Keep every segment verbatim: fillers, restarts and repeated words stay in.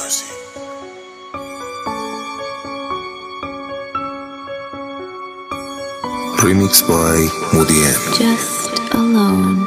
Remix by Mudiem. Just alone.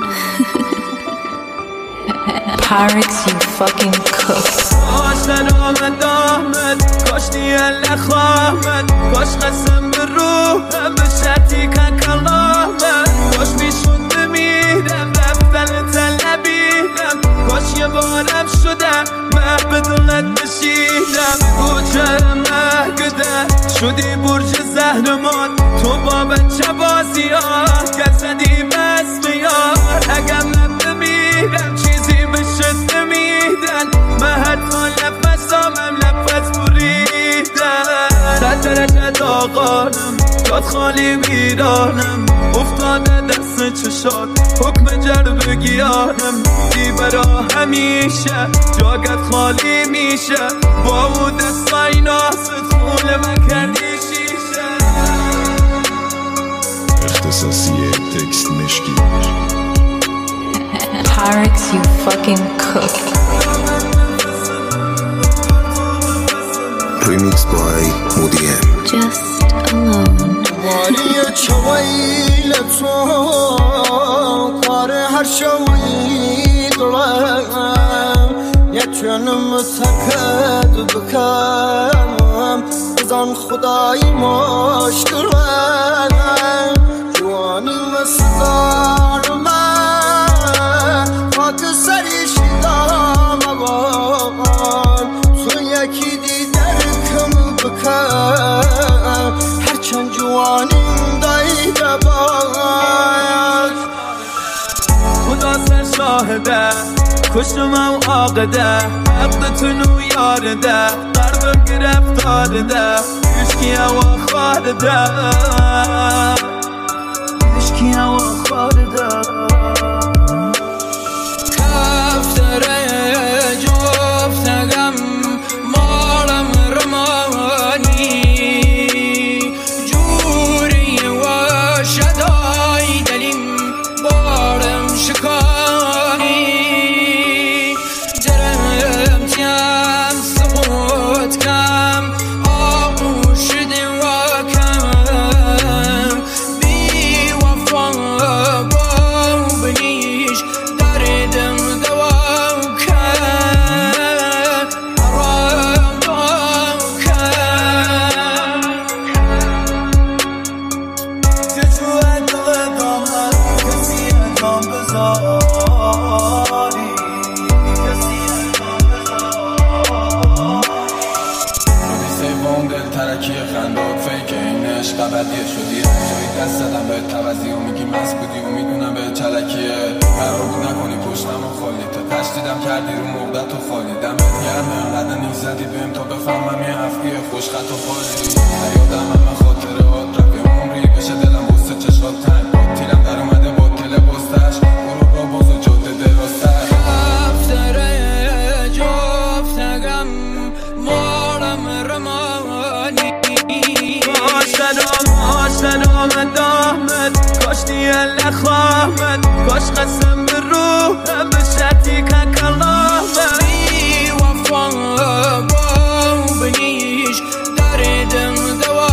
Pirates, you fucking cook. کاش آمد آمد کاش نیل نخواهد کاش قسم به روحم به شرطی که کلامد کاش میشون بمیرم رفتن طلبیدم کاش یه بارم شدم مه به دولت بشیدم کوچه مهگده شدی برج زهرمان تو با بچه بازی ها که زدی بس بیار اگم نبمیرم چیزی بشد نمیدن من حتی نفسامم نفس بریدن صد درجه داغانم یاد خالی ویرانم افتاده دست چشات حکم جرب گیانم دی برا همیشه جاگت خالی میشه با او دستای ناست خونه من کردی شیشه اختصاصی تکست مشکی Pirates, you fucking cook. Remix by Mudiem. Just alone. واری چویل تو کار هر شوی دلم یچنم سکت بکم بزن خدای مشکلم جوانی مسدار من خاک سری شیدام بابان تو یکی دیدر کم بکم هرچند جوانیم دایده باید خدا سر شاهده کشتم عاقده عقدتونو یارده قربم گرفتارده اشکی هوا خارده اشکی هوا خارده کفتره جفتگم مارم رمانی جوری و شدای دلیم بارم شکانی درم تیم سقوط کم آغوش دیوا کم بی وفا با بنیش دردم دوا کم آرام دوا کم تجوه دل دامن کسی انجام بذاری کسی انجام بذاری سیوم دل ترکی خندات فیک این عشق ابدیه شدی جایی دست زدم به توضیح و میگی مست بودی و میدونم به چلکیه قرار بود نکنی پشتم و خالی تا تشدیدم کردی رو مقدت و خالی دمت گرم انقدر نیز زدی بهم تا بفهمم یه هفتی خوش خط و خالی نیادم همه خاطرات رفت عمری بشه دلم بسته چشات تنگ با تیرم در اومده با تل بستش برو را باز و جاده درازتر کفتره جفتگم مارم رمانی کاش آمد آمد کاش نیل نخواهد کاش قسم به روحم به شرطی که کلامد بی وفا با بنیش دردم دوا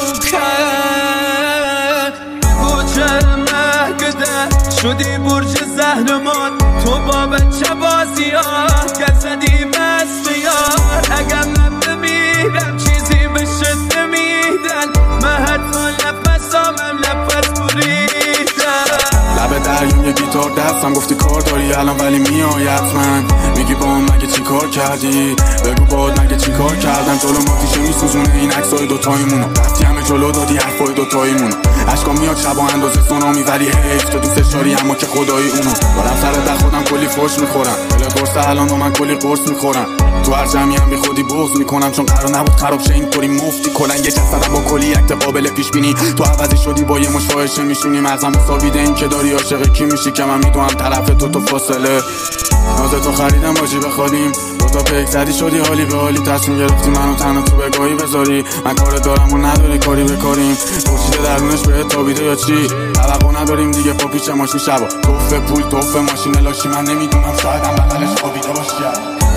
کن کوچه مهگده شدی برج زهرمان تو با بچه بازی ها که زدی بس بیار اگم نبمیرم چیزی بشد نمیدن من حتی نفسامم نفس بریدن لب دریون یه گیتار دستم گفتی کار داری الان ولی میای حتما میگی با هم مگه چی کار کردی بگو باد مگه چی کار کردم جلو ماتیشه میسوزونه این عکسای دوتاییمونو رفتی همه جلو دادی حرفای دوتاییمونو اشکا میاد شب و اندازه سونامی ولی حیف تو دوستش داری اما که خدایی اونو دارم سر ده خودم کلی فوش میخورم دل قرص الان با من کلی قرص میخورم تو هر جمعی هم بی خودی بغض میکنم چون قرار نبود خراب شه اینطوری مفتی کلا یه جسدم با کلی اکت قابل پیش بینی تو عوضی شدی با یه مشواهشه میشونی مغزم مساویده این که داری عاشق کی میشی که من میدونم طرف تو تو فاصله نازه تو خریدم باجی بخوادیم دوتا پیک زدی شدی حالی به حالی تصمیم گرفتی منو تنها تو بگاهی بذاری من کار دارم و نداری کاری بکاریم پرسیده درونش بهت تابیده یا چی توقع نداریم دیگه با پیچ ماشین شبا توفه پول توفه ماشین لاشی من نمیدونم شاید هم بغلش خوابیده باشی